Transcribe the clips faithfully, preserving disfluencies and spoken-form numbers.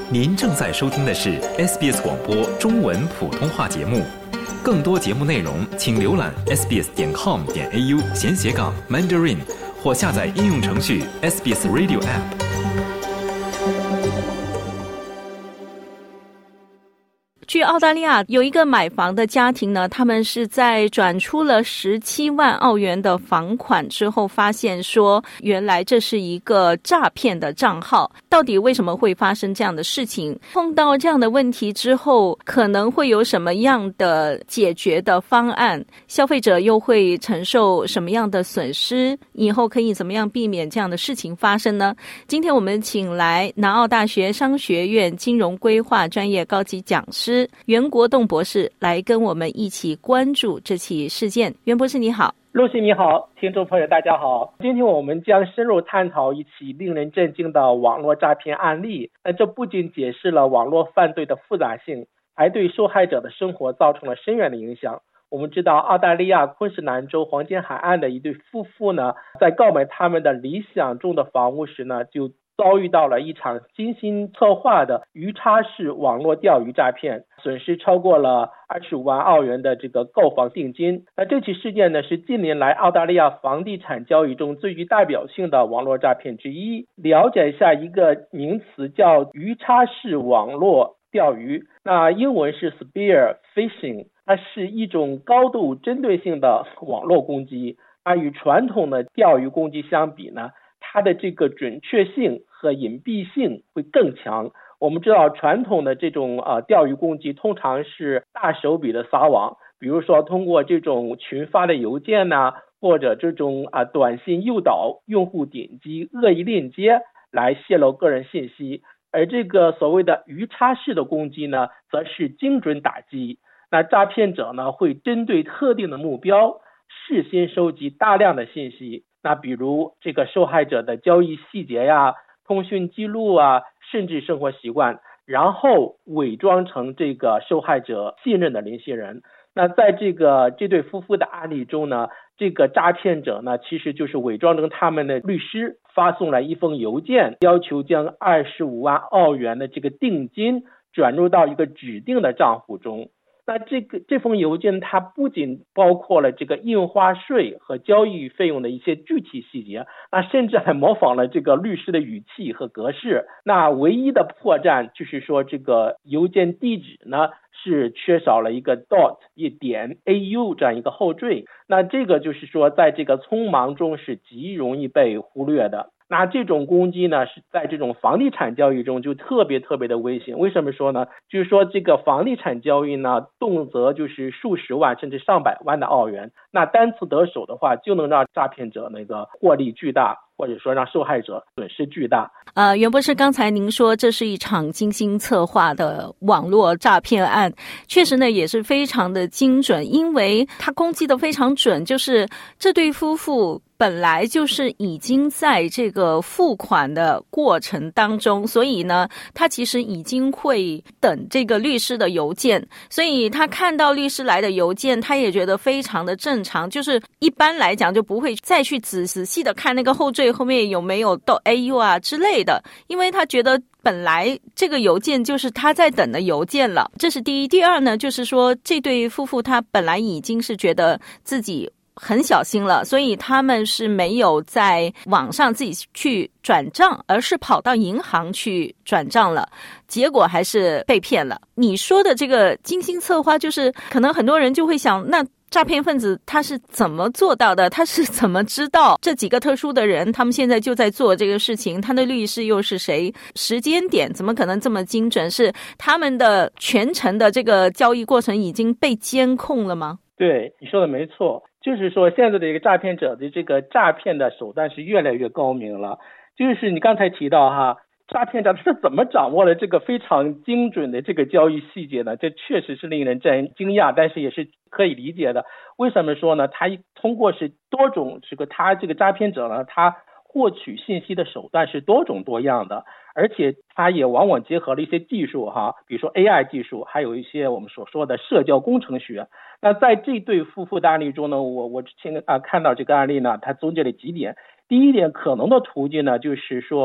您正在收听的是 S B S 广播中文普通话节目，更多节目内容请浏览 s b s 点 com 点 a u 闲斜杠 Mandarin 或下载应用程序 S B S Radio App。 据澳大利亚有一个买房的家庭呢，他们是在转出了十七万澳元的房款之后，发现说原来这是一个诈骗的账号。到底为什么会发生这样的事情？碰到这样的问题之后，可能会有什么样的解决的方案？消费者又会承受什么样的损失？以后可以怎么样避免这样的事情发生呢？今天我们请来南澳大学商学院金融规划专业高级讲师袁国栋博士来跟我们一起关注这起事件。袁博士你好。 露西你好，听众朋友大家好。今天我们将深入探讨一起令人震惊的网络诈骗案例。那这不仅解释了网络犯罪的复杂性，还对受害者的生活造成了深远的影响。我们知道澳大利亚昆士兰州黄金海岸的一对夫妇呢，在购买他们的理想中的房屋时呢，就遭遇到了一场精心策划的鱼叉式网络钓鱼诈骗，损失超过了二十五万澳元的这个购房定金。那这起事件呢，是近年来澳大利亚房地产交易中最具代表性的网络诈骗之一。了解一下一个名词叫鱼叉式网络钓鱼，那英文是 spear phishing， 它是一种高度针对性的网络攻击。那与传统的钓鱼攻击相比呢，它的这个准确性和隐蔽性会更强。我们知道传统的这种呃钓鱼攻击通常是大手笔的撒网，比如说通过这种群发的邮件呢，或者这种啊、呃、短信诱导用户点击恶意链接来泄露个人信息。而这个所谓的鱼叉式的攻击呢，则是精准打击。那诈骗者呢，会针对特定的目标，事先收集大量的信息。那比如这个受害者的交易细节呀、通讯记录啊，甚至生活习惯，然后伪装成这个受害者信任的联系人。那在这个这对夫妇的案例中呢，这个诈骗者呢，其实就是伪装成他们的律师，发送了一封邮件，要求将二十五万澳元的这个定金转入到一个指定的账户中。那这个这封邮件它不仅包括了这个印花税和交易费用的一些具体细节，那甚至还模仿了这个律师的语气和格式。那唯一的破绽就是说，这个邮件地址呢是缺少了一个 dot 一点 au 这样一个后缀。那这个就是说，在这个匆忙中是极容易被忽略的。那这种攻击呢，是在这种房地产交易中就特别特别的危险。为什么说呢？就是说这个房地产交易呢，动辄就是数十万甚至上百万的澳元，那单次得手的话，就能让诈骗者那个获利巨大，或者说让受害者损失巨大。 呃，袁博士，刚才您说这是一场精心策划的网络诈骗案，确实呢也是非常的精准，因为它攻击的非常准，就是这对夫妇本来就是已经在这个付款的过程当中，所以呢他其实已经会等这个律师的邮件，所以他看到律师来的邮件，他也觉得非常的正常，就是一般来讲就不会再去仔仔细的看那个后缀后面有没有到 A U 啊之类的，因为他觉得本来这个邮件就是他在等的邮件了。这是第一。第二呢，就是说这对夫妇他本来已经是觉得自己很小心了，所以他们是没有在网上自己去转账，而是跑到银行去转账了，结果还是被骗了。你说的这个精心策划，就是可能很多人就会想，那诈骗分子他是怎么做到的？他是怎么知道这几个特殊的人他们现在就在做这个事情？他的律师又是谁？时间点怎么可能这么精准？是他们的全程的这个交易过程已经被监控了吗？ 对，你说的没错，就是说现在的一个诈骗者的这个诈骗的手段是越来越高明了。就是你刚才提到哈，诈骗者是怎么掌握了这个非常精准的这个交易细节呢？这确实是令人真惊讶，但是也是可以理解的。为什么说呢？他通过是多种这个他这个诈骗者呢，他获取信息的手段是多种多样的，而且他也往往结合了一些技术哈，比如说 A I 技术，还有一些我们所说的社交工程学。那在这对夫妇的案例中呢，我我之前啊看到这个案例呢，他总结了几点。第一点，可能的途径呢，就是说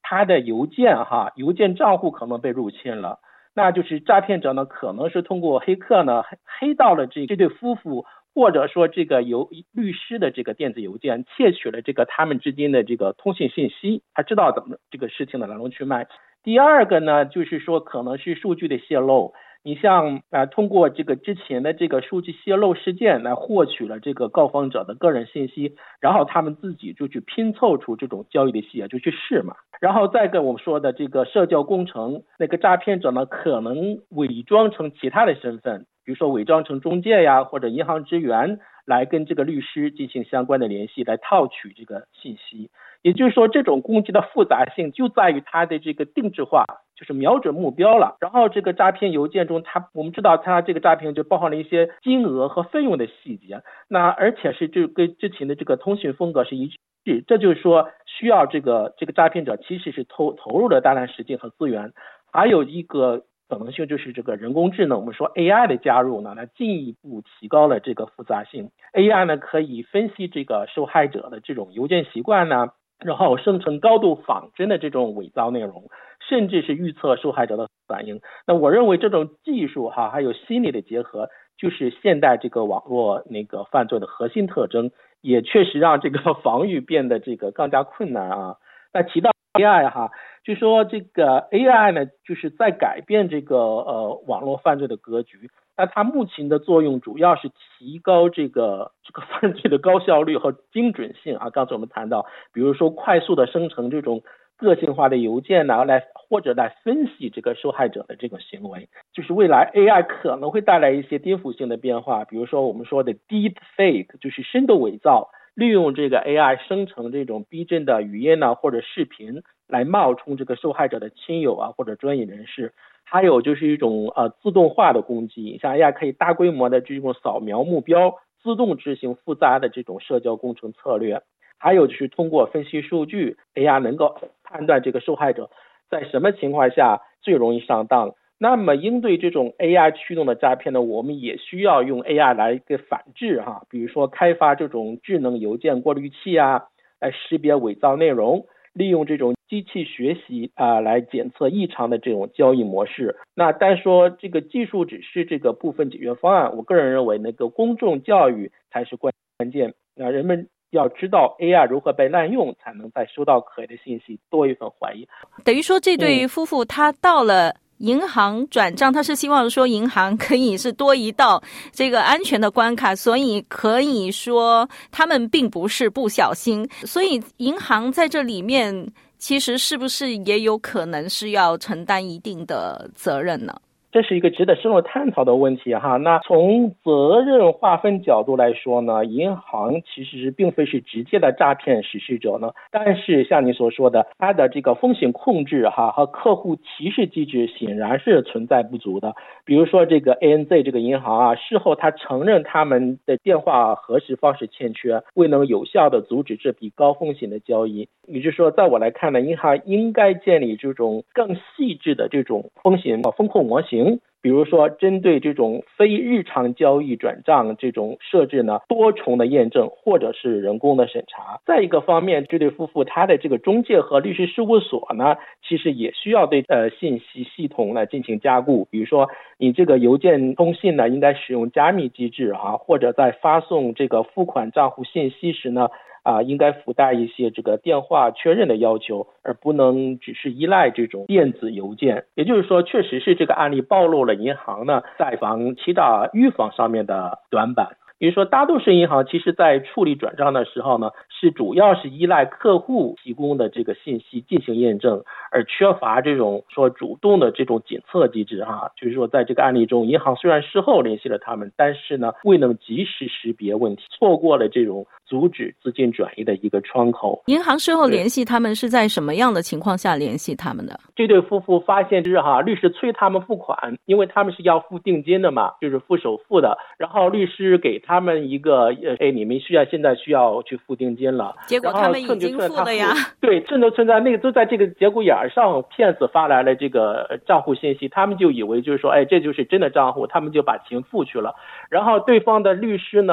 他的邮件哈邮件账户可能被入侵了，那就是诈骗者呢可能是通过黑客呢黑到了这这对夫妇，或者说这个由律师的这个电子邮件，窃取了这个他们之间的这个通信信息，他知道怎么这个事情的来龙去脉。第二个呢，就是说可能是数据的泄露，你像啊、呃、通过这个之前的这个数据泄露事件来获取了这个告方者的个人信息，然后他们自己就去拼凑出这种交易的细节，就去试嘛。然后再跟我们说的这个社交工程，那个诈骗者呢可能伪装成其他的身份，比如说伪装成中介呀或者银行职员，来跟这个律师进行相关的联系，来套取这个信息。也就是说，这种攻击的复杂性就在于它的这个定制化，就是瞄准目标了。然后这个诈骗邮件中，它我们知道它这个诈骗就包含了一些金额和费用的细节，那而且是这跟之前的这个通讯风格是一致，这就是说需要这个这个诈骗者其实是投投入了大量时间和资源。还有一个可能性就是这个人工智能，我们说 A I 的加入呢，那进一步提高了这个复杂性。A I 呢可以分析这个受害者的这种邮件习惯呢，然后生成高度仿真的这种伪造内容，甚至是预测受害者的反应。那我认为这种技术哈，还有心理的结合，就是现代这个网络那个犯罪的核心特征，也确实让这个防御变得这个更加困难啊。那提到 A I 哈，就说这个 A I 呢，就是在改变这个呃网络犯罪的格局。那它目前的作用主要是提高这个这个犯罪的高效率和精准性啊。刚才我们谈到，比如说快速的生成这种个性化的邮件呢，来或者来分析这个受害者的这个行为。就是未来 A I 可能会带来一些颠覆性的变化，比如说我们说的 Deep Fake， 就是深度伪造，利用这个 A I 生成这种逼真的语音呢或者视频，来冒充这个受害者的亲友啊或者专业人士。还有就是一种呃自动化的攻击，像 A I 可以大规模的这种扫描目标，自动执行复杂的这种社交工程策略。还有就是通过分析数据， A I 能够判断这个受害者在什么情况下最容易上当。那么应对这种 A I 驱动的诈骗呢，我们也需要用 A I 来个反制哈，比如说开发这种智能邮件过滤器啊，来识别伪造内容，利用这种机器学习啊、呃、来检测异常的这种交易模式。那单说这个技术只是这个部分解决方案，我个人认为那个公众教育才是关键。那人们要知道 A I 如何被滥用，才能在收到可疑的信息多一份怀疑。 等于说这对夫妇他到了银行转账，他是希望说银行可以是多一道这个安全的关卡，所以可以说他们并不是不小心，所以银行在这里面其实是不是也有可能是要承担一定的责任呢？ 这是一个值得深入探讨的问题哈。那从责任划分角度来说呢，银行其实并非是直接的诈骗实施者呢，但是像你所说的，它的这个风险控制哈和客户提示机制显然是存在不足的。比如说这个 A N Z 这个银行啊，事后他承认他们的电话核实方式欠缺，未能有效的阻止这笔高风险的交易。也就是说，在我来看呢，银行应该建立这种更细致的这种风险风控模型。比如说针对这种非日常交易转账这种设置呢，多重的验证或者是人工的审查。再一个方面，这对夫妇他的这个中介和律师事务所呢，其实也需要对呃信息系统来进行加固。比如说你这个邮件通信呢，应该使用加密机制啊，或者在发送这个付款账户信息时呢啊，应该附带一些这个电话确认的要求，而不能只是依赖这种电子邮件。也就是说，确实是这个案例暴露了银行呢在防欺诈预防上面的短板。比如说大多数银行其实在处理转账的时候呢，是主要是依赖客户提供的这个信息进行验证，而缺乏这种说主动的这种检测机制哈。就是说在这个案例中，银行虽然事后联系了他们，但是呢未能及时识别问题，错过了这种阻止资金转移的一个窗口。 银行事后联系他们是在什么样的情况下联系他们的？ 这对夫妇发现就是哈，律师催他们付款，因为他们是要付定金的嘛，就是付首付的。然后律师给他们一个呃，哎，你们需要现在需要去付定金了。 结果他们已经付了呀。 对，趁着存在那个都在这个节骨眼上，骗子发来了这个账户信息，他们就以为就是说，哎，这就是真的账户，他们就把钱付去了。然后对方的律师呢，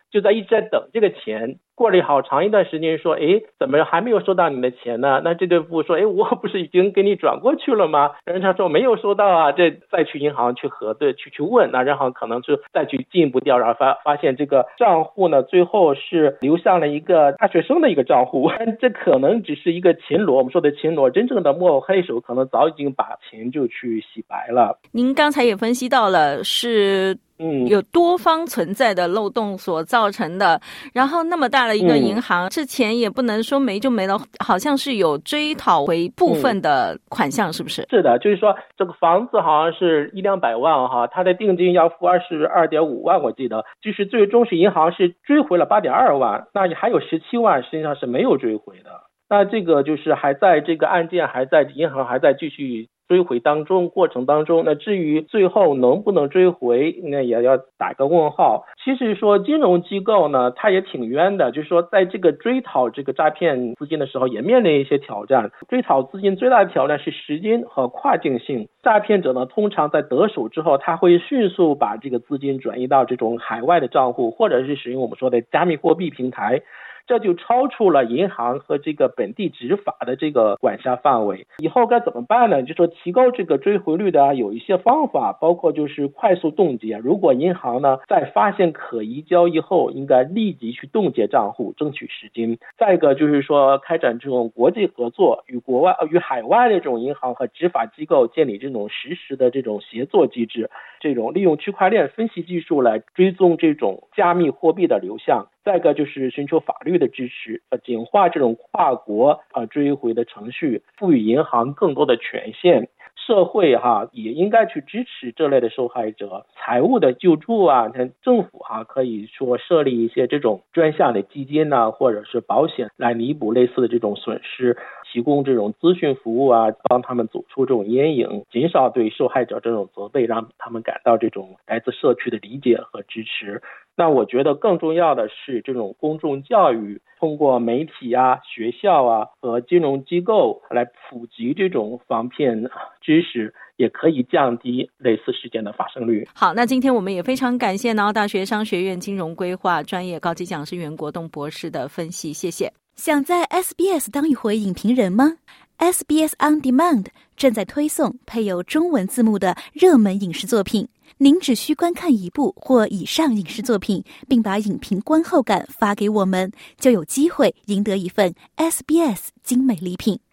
就在一直在等这个钱。过了好长一段时间说，诶，怎么还没有收到你的钱呢？那这对夫妇说，诶，我不是已经给你转过去了吗？人家说没有收到啊，这再去银行去核对，去去问，那银行可能就再去进一步调查，发发现这个账户呢，最后是流向了一个大学生的一个账户，但这可能只是一个秦罗，我们说的秦罗，真正的幕后黑手可能早已经把钱就去洗白了。 您刚才也分析到了，是嗯，有多方存在的漏洞所造成的，然后那么大的一个银行，嗯、这钱也不能说没就没了，好像是有追讨回部分的款项，嗯、是不是？ 是的，就是说这个房子好像是一两百万哈，它的定金要付二十二点五万，我记得，就是最终是银行是追回了八点二万，那还有十七万实际上是没有追回的。那这个就是还在这个案件还在银行还在继续追回当中过程当中，那至于最后能不能追回，那也要打个问号。其实说金融机构呢，它也挺冤的，就是说在这个追讨这个诈骗资金的时候，也面临一些挑战。追讨资金最大的挑战是时间和跨境性。诈骗者呢，通常在得手之后，他会迅速把这个资金转移到这种海外的账户，或者是使用我们说的加密货币平台。这就超出了银行和这个本地执法的这个管辖范围。以后该怎么办呢？就说提高这个追回率的有一些方法，包括就是快速冻结。如果银行呢在发现可疑交易后，应该立即去冻结账户，争取时金。再一个就是说开展这种国际合作，与国外与海外的这种银行和执法机构建立这种实时的这种协作机制，这种利用区块链分析技术来追踪这种加密货币的流向。再一个就是寻求法律的支持，呃，简化这种跨国呃追回的程序，赋予银行更多的权限。社会哈也应该去支持这类的受害者，财务的救助啊，政府哈可以说设立一些这种专项的基金呐、啊，或者是保险来弥补类似的这种损失，提供这种咨询服务啊，帮他们走出这种阴影，减少对受害者这种责备，让他们感到这种来自社区的理解和支持。那我觉得更重要的是这种公众教育，通过媒体啊、学校啊和金融机构来普及这种防骗知识，也可以降低类似事件的发生率。 好，那今天我们也非常感谢南澳大学商学院金融规划专业高级讲师袁国栋博士的分析，谢谢。 想在 S B S 当一回影评人吗？ S B S On Demand 正在推送配有中文字幕的热门影视作品，您只需观看一部或以上影视作品，并把影评观后感发给我们，就有机会赢得一份 S B S 精美礼品。